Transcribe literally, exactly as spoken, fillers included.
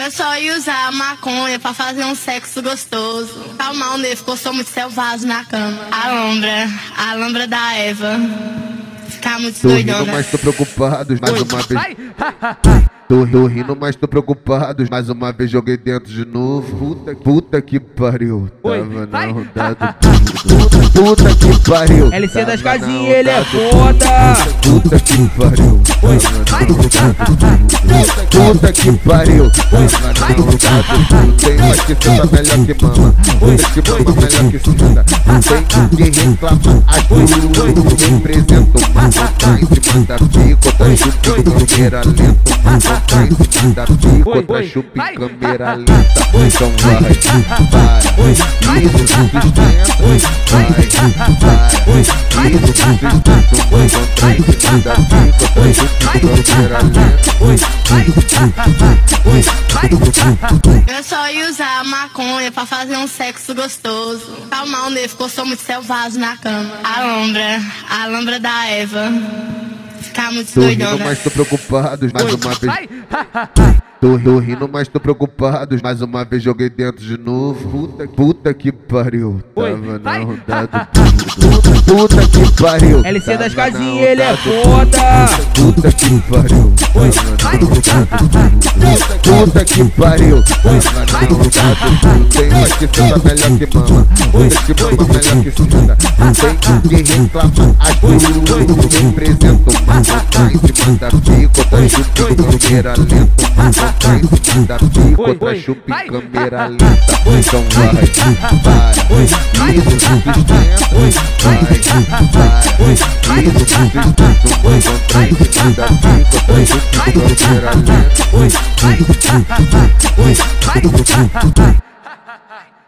Eu só ia usar a maconha pra fazer um sexo gostoso. Calma, o nego ficou sou muito selvagem na cama. A lombra, a lombra da Eva. Ficar muito Tô rindo, doidona. mas tô preocupado. Mais uma vez. Tô, tô rindo, mas tô preocupado. Mais uma vez joguei dentro de novo. Puta, puta que pariu. Tava na rodada. Puta que pariu. L C das casinhas, ele é foda. Puta que pariu. Puta que pariu. Tava na rodada. Tem mais que senta melhor que mama. Puta que mama melhor que senta. Tem que reclamar. As duas representam uma boca em cima da pica. Outra chupa em câmera lenta. Uma boca em cima da pica. Outra chupa em câmera lenta. Então vai, vai. Isso sustenta. Vai, vai. Isso sustenta. Uma boca em cima da pica. Outra chupa em câmera lenta. Eu só ia usar a maconha pra fazer um sexo gostoso. Calma, o nego ficou sou muito selvagem na cama. A lombra, a lombra da Eva. Ficar muito Tô rindo, doidona. mas tô preocupado. Mais uma vez. Tô, tô rindo, mas tô preocupado. Mais uma vez joguei dentro de novo. Puta, puta que pariu. Tava na rodada. Puta que pariu. L C das Tava na casinhas, ele é rodada. foda. Puta que pariu. Tava na rodada. Puta que pariu. Tava na rodada. Tem mais que senta melhor que mama. Puta que mama melhor que senta. Tem que reclamar. As duas representam uma boca em cima da pica. Outra chupa em câmera lenta. Uma boca em cima da pica. Outra chupa em câmera lenta. Então vai, vai. Isso sustenta. Vai, vai. Isso sustenta. Uma boca em cima da pica. Outra chupa em câmera lenta.